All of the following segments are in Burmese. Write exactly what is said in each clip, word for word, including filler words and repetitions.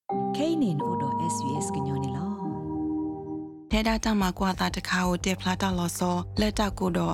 Kainin odo S B S gnyone lo. ထဲတာတမှာကွာတာတခါကိုတက်ဖလာတာလောစောလက်တကိုတော့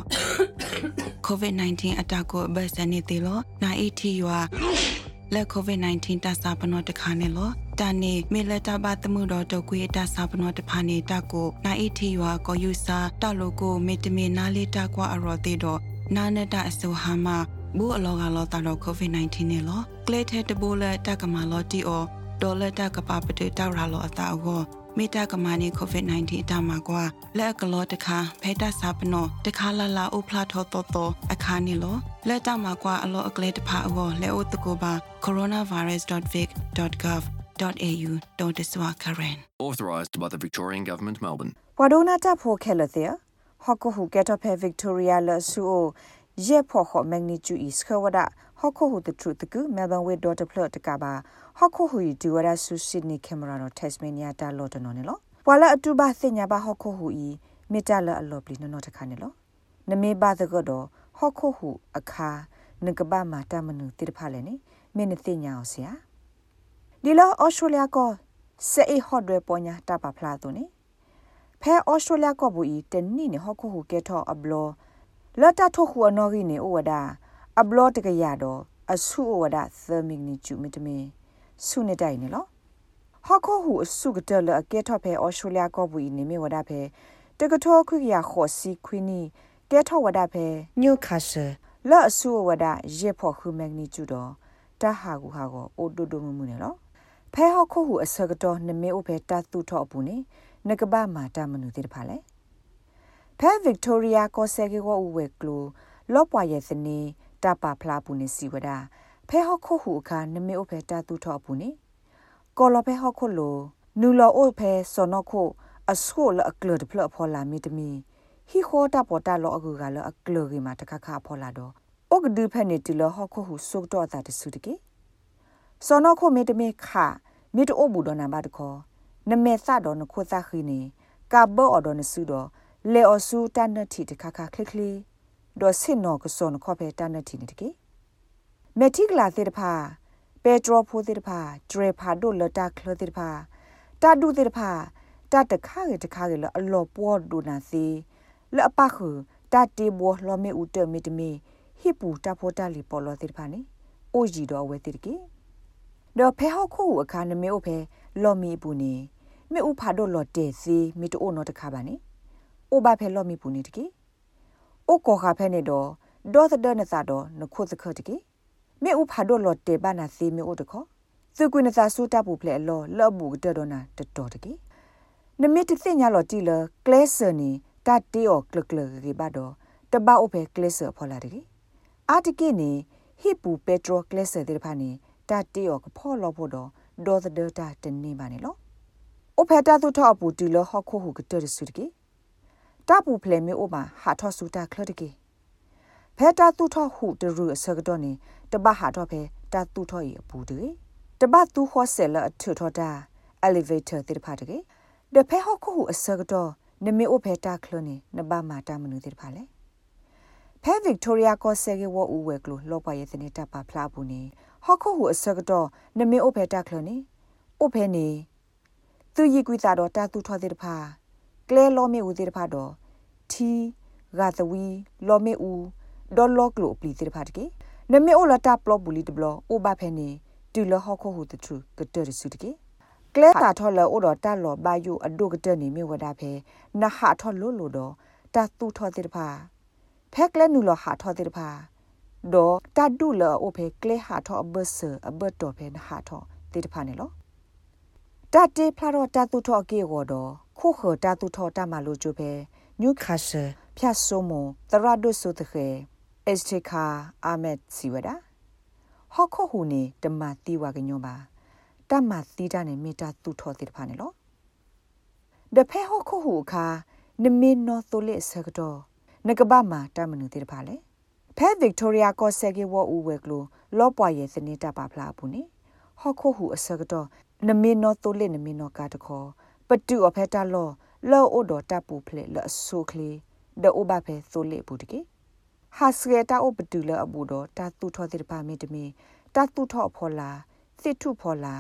COVID nineteen အတကိုဘတ်စနေတီလောနာအီတီယွာလက် COVID nineteen တဆာပနောတခါနေလောတာနေမေလက်တဘာတမှုတော့တကွေတဆာပနောတဖာနေတကိုနာအီတီယွာကိုယူစာတလိုကိုမေတမေနာလေးတကွာအရော်တေတော့နာနတအဆိုဟာမဘူအလောကလောတာတော့ COVID nineteen နေလောကလေထဲတဘိုးလက်တကမာလောတီအောဒေါ်လက်တကပပတေတောက်ရာလောအတာအောမေတာကမာနီ COVID nineteen အတမှာကွာလက်ကလောတခါဖေတာစာပနောတခါလာလာဥဖလာထောတော်တော်အခါနီလောလက်တမှာကွာအလောအကလေးတဖာအောလဲအိုတကိုပါ coronavirus dot vic dot gov dot a u ဒေါ်တစွာခရန် Authorised by the Victorian Government, Melbourne. ဝါဒိုနာတာဖိုခဲလတဲ့ဟော့ကိုဟူကက်တော့ဖဲ Victoria လဆူယေဖို့ဟော့ magnitude is ခဝဒဟော့ကိုဟူ the truth ကူ Melbourne with dot plot တကပါဟော့ကိုဟူဒီဝရဆူစစ်နီကင်မရာနော် Tasmania တာလော်တနော်နေလောဝါလာအတူပါစညာပါဟော့ကိုဟူဤမီတာလအလော်ပလီနော်တခါနေလောနမေပါသကတော့ဟော့ကိုဟူအခါငကဘာမာတာမနုတိတဖာလဲနေမင်းသိညာအောင်ဆရာဒီလောဩစတြေးလျကစေဟော့တွေပေါ်ညာတပါဖလာတုန်နေဖဲဩစတြေးလျကဘူဤတနိနေဟော့ကိုဟူကဲထောအဘလောလတ်တထုတ်ဟူအနော်ကြီးနေဩဝဒအဘလောတကရတော့အဆုဩဝဒသမီနီချူမီတမီဆုနေတိုင်နေလောဟော့ခိုဟူအဆုကတလအကဲထော့ဖဲဩစတြေးလျကဘူဤနေမေဝဒဖဲတကထောခွေရခေါ်စီခွီနီကဲထော့ဝဒဖဲညိုခါဆာလော့အဆုဝဒရေဖို့ခူမက်နီချူတော့တဟာကူဟာကိုအိုတိုတိုမမှုနေလောဖဲဟော့ခိုဟူအစကတော့နမေအိုဖဲတတ်သူထော့အပူနေနကဘာမာတာမနုတိတဖာလဲဖဲ Victoria ကိုဆဲကေကိုဝဲကလိုလော့ပွားရဲ့စနေတပါဖလာပူနေစီဝဒဖဲဟော့ခိုဟူအခါနမေအိုဖဲတတ်သူထော့အပူနေကောလဖဲဟော့ခိုလိုနူလောအိုဖဲစောနခိုအဆိုလအကလဒဖလဖောလာမီတမီဟီခိုတာပေါ်တာလောအကူကလအကလရီမာတခခဖောလာတော့ဩကဒူဖဲနေတီလောဟော့ခိုဟူဆုတ်တော့တာတဆုတကေစောနခိုမီတမီခမီတိုဘူဒနာဘာတခောနမေသတော်နခိုသခီနေကဘောအတော်နဆုတော့လေအဆူတန်နတီတခခခလခလီဒေါ်စင်နောကစောနခောဖဲတန်နတီနေတကေမက်တီကလာသေတဖာပက်ထရိုဖိုသေတဖာဒရဖာဒိုလတာကလသေတဖာတာဒူသေတဖာတာတခါရတခါရလအလောပေါ်ဒူနာစီလအပခုတာတေဘောလောမေဦးတမီတမီဟိပူတာဖိုတာလီပေါ်လောသေတဖာနေအိုဂျီတော်ဝဲသေတကေဒေါ်ဖဲဟောက်ခုအခါနမေအိုဖဲလောမီပူနေမေဦးဖာဒိုလောတေစီမီတိုနောတခါပါနေအိုဘာဖဲလောမီပူနေတကေအိုကောခါဖဲနေတော့ဒေါ်သဒနသာတော့နခုသခတကေမေဥဖာဒိုလော်တေဘာနာစီမေဥတခောသုကွနသာဆူတာပူဖလေလောလော့ဘူတတော်နာတတော်တကေနမီတသိညာလော်တီလကလဲဆာနီတတေအောကလကလရီဘာဒတဘာအိုဖဲကလဲဆာဖောလာတကေအာတကေနီဟိပူပက်ထရိုကလဲဆာတေဖာနီတတေအောကဖောလောဖို့တော့ဒေါ်သဒတာတနေပါနေလောအိုဖဲတာသူထောအပူတီလဟော့ခိုဟုကတရဆုတကေတပူဖလေမေဥမာဟာထောဆူတာကလတကေဖဲတာသူထောဟုတရူအစကတော့နေတဘဟာတော့ဖဲတာသူထောရီအပူတေတဘသူခောဆဲလအထွထောတာ elevator တေဖာတကေဒဖဲဟောခုအစကတော့နမေအိုဖဲတာခလနေနဘမာတာမနုတေဖာလေဖဲ Victoria ကိုဆဲကေဝူဝဲကလိုလောပွားရဲ့စနေတာပါဖလာဘူးနေဟောခုအစကတော့နမေအိုဖဲတာခလနေအိုဖဲနေသူရီကွီတာတော့တာသူထောတေတဖာကလဲလောမေဦးတေတဖာတော့ထီဂါသဝီလောမေဦးဒေါ်လောကလိုပလီတေတဖာတကေနမေအိုလတာပလောဘူလီတဘလအိုဘာဖဲနေတူလဟခုဟူတထူကတရစုတကေကလဲတာထော်လောအိုတော်တာလောဘာယုအဒုကတနေမြေဝဒါဖဲနဟာထော်လို့လို့တော့တာတူထော်တေတဖာဖဲကလဲနူလဟာထော်တေတဖာဒေါ်တာဒူလအိုဖဲကလဲဟာထော်အဘဆာအဘတ်တော်ဖဲနဟာထော်တေတဖာနေလောတတေဖလာတော့တာတူထော်ကေဝတော့ခုခတာတူထော်တာမလို့ကျိုဖဲနျူခါဆာဖြတ်ဆိုမသရဒုဆုတခဲအက်စတီကာအာမက်စီဝဒဟော့ခိုဟူနေတမတီဝါကညောပါတမတီတာနေမီတာတူထော်တိတဖာနေလောဒဖဲဟော့ခိုဟူခါနမင်းနော်တိုလက်ဆကတော့နကဘာမာတမနုတိတဖာလေဖဲ Victoria ကိုဆဲကေဝူဝဲကလိုလောပွားရဲ့စနေတာပါဖလာဘူးနေဟော့ခိုဟူအစကတော့နမင်းနော်တိုလက်နမင်းနော်ကတခေါ်ပတူအဖဲတာလောလောအိုတော်တပ်ပူဖလေလဆူကလီဒအိုဘာဖဲတိုလက်ဘူးတကေဟာစရတာအပတူလအဘူတော့တာတူထောတိတပါမီတမီတာတူထောဖောလာစစ်ထုဖောလာ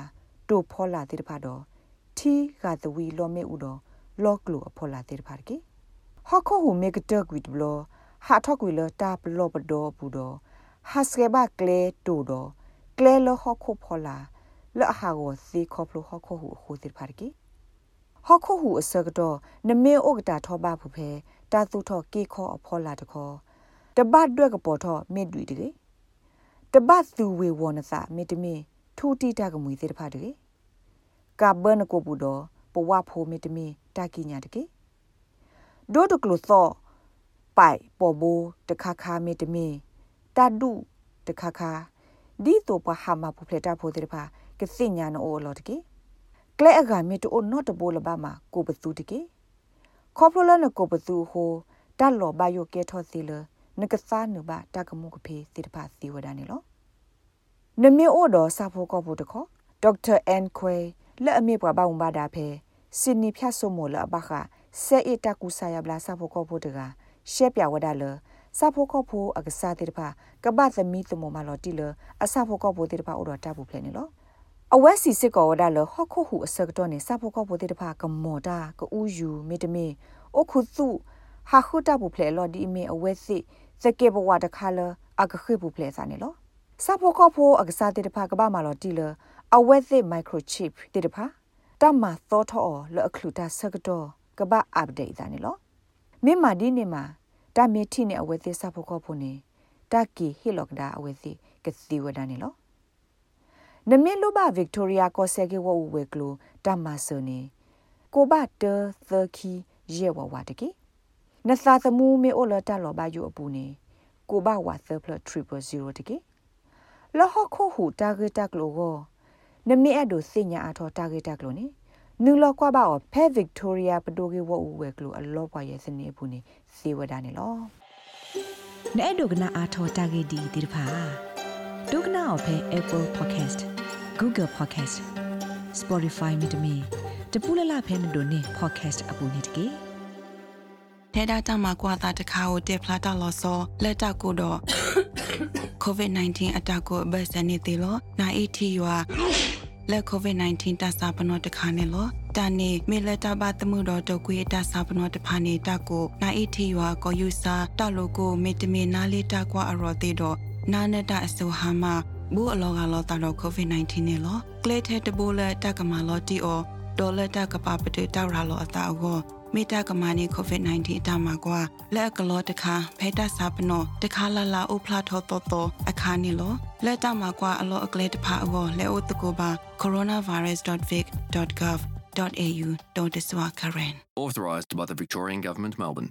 တိုဖောလာတိတဖာတော့တီကတဝီလောမေဥတော့လောကလိုဖောလာတိတဖာကေဟခုဟူမေကတကွီတဘလဟာထောက်ကွီလတာဘလောပဒောပူတော့ဟာစကေဘကလေတိုတော့ကလေလဟခုဖောလာလဟာကိုစီခေါပလိုဟခုဟူဟူတိတဖာကေဟခုဟူအစကတော့နမေဩကတာထောပါဖူဖဲတာသူထောကေခောအဖောလာတခောတပတ်တွက်ကပေါ်ထောမေတွေ့တကေတပတ်သူဝေဝနစာမေတမေထူတီတာကမွေသေးတဖာတကေကာဘန်ကိုပူတော့ပဝဖိုမေတမေတာကိညာတကေဒိုတကလို့သောပိုင်ပေါ်ဘူတခါခါမေတမေတာဒုတခါခါဒီတော့ပဟာမပူဖလက်တာဖိုသေးတဖာကစညာနောလောတကေကလဲအကမေတိုနော့တဘောလဘမှာကိုပသူတကေခေါပလလနကိုပသူဟိုတာလောဘယိုကေထောစီလနကစားနဘတာကမှုကဖေးစေတဖာစီဝဒနေလောနမေအိုတော်စာဖို့ကောဖို့တခောဒေါက်တာအန်ခွေလက်အမေပွားပေါင်းပါတာဖဲစင်နီဖြတ်ဆုမိုလအဘခဆဲအီတကူဆာယဘလာစာဖို့ကောဖို့တကရှက်ပြဝဒလစာဖို့ကောဖို့အကစားတေတဖာကပသမီသမမလော်တီလအစာဖို့ကောဖို့တေတဖာအိုတော်တာဘူးဖလဲနေလောအဝက်စီစစ်ကောဝဒလဟခုဟုအစကတော့နေစာဖို့ကောဖို့တေတဖာကမော်တာကူယူမေတမေအခုစုဟာခုတာဘူးဖလဲလော်ဒီမေအဝက်စီစကေဘဝတခါလအကခိဘူးဖလဲစာနေလောစာဖို့ကောဖို့အကစားတေတဖာကပမလော်တီလအဝက်စီမိုက်ခရိုချစ်တေတဖာတမသောထောလောအခလူတာစကတော့ကပအပ်ဒေတာနေလောမိမာဒီနေမှာတမေတီနေအဝက်စီစာဖို့ကောဖို့နေတာကီဟီလော့ကဒါအဝက်စီကစီဝဒနေလောနမေလိုဘဗစ်တိုးရီယာကိုဆဲကေဝဝဝဲကလိုတမဆာနေကိုဘတ်တသခီရဲဝဝတကေနသာသမူမေအိုလတာလောဘယူအပူနေကိုဘဝါသပလထရီပယ်ဇီရိုတကေလောဟခိုဟူတာဂက်တကလိုကိုနမေအဒိုစညာအထောတာဂက်တကလိုနေနူလောကွာဘာဖဲဗစ်တိုးရီယာပတိုကေဝဝဝဲကလိုအလောပွားရဲ့စနေဘူးနေစီဝဒနေလောနဲ့ဒုကနာအာထောတာဂက်ဒီဒီတဖာဒုကနာအဖဲ Apple Podcast Google Podcast Spotify မြေတမီတပူလလဖဲမတို့နေ podcast အပူနေတကေထဲတာတမကွာတာတခါကိုတက်ဖလာတာလောဆောလက်တကိုတော့ COVID nineteen အတာကိုဘတ်စနေတေလောနာအီတီရွာလက် COVID nineteen တဆာပနောတခါနေလောတာနေမေလက်တာဘာတမှုတော်တော့ကွေတဆာပနောတဖာနေတာကိုနာအီတီရွာကိုယူစာတလိုကိုမေတမေနာလေးတာကွာအရော်သေးတော့နာနတာအဆိုဟာမဘူးအလောကလောတာတော့ COVID nineteen နေလောကလေထဲတဘိုးလက်တကမာလောတီအောဒေါ်လက်တကပပတေတောက်ရာလောအတာအောမေတာကမာနီ COVID nineteen အတာမှာကွာလက်ကလောတခါဖဲတစာပနောတခါလာလာအိုဖလာထောတော်တော်အခါနေလောလက်တမှာကွာအလောအကလေတဖာအောလဲအိုတကိုပါ coronavirus dot vic dot gov dot a u dot s w a karen Authorised by the Victorian Government, Melbourne.